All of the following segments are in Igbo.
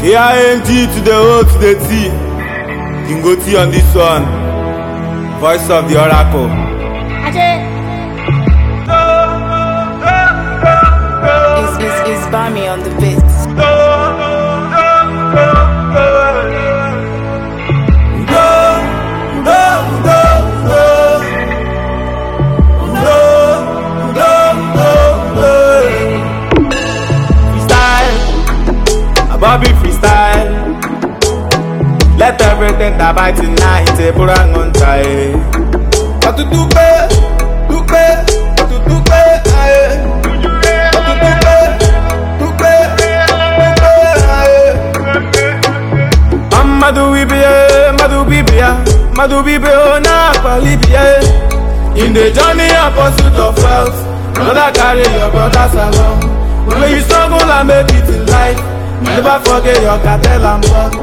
AING to the O to the T. Dingo T on this one. Voice of the Oracle. It's Bami on the beat. Bobby freestyle. Let everything that bites tonight put on tie. What to do, Madu Bibiya, na Palibia. In the journey and pursuit of wealth, brother carry your brothers along. When you struggle and make it in life, never forget your cartel and blood.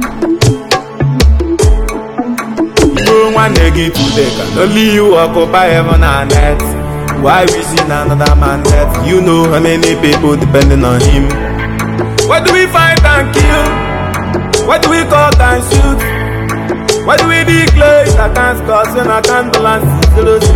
You don't want to get to the can only you occupy heaven and earth. Why we see another man death? You know how many people depending on him. What do we fight and kill? What do we cut and shoot? What do we declare? I can't cause and I can't balance it.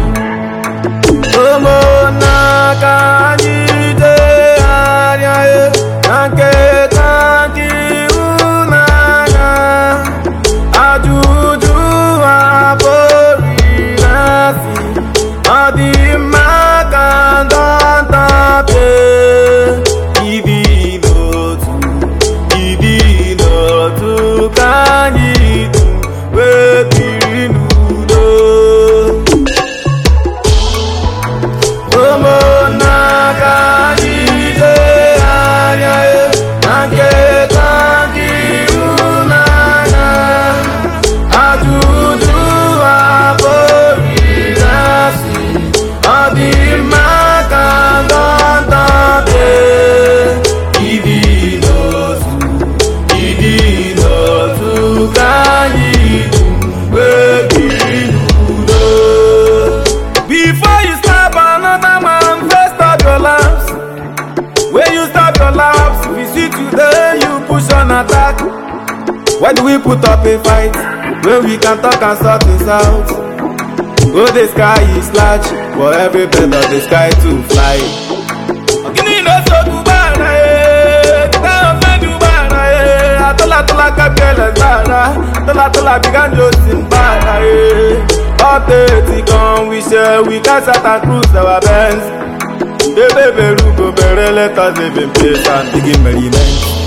Why do we put up a fight when we can talk and sort this out? Oh, the sky is large for every bird of the sky to fly. We can start and cruise our bands. The baby will go let us live in peace and begin merriment.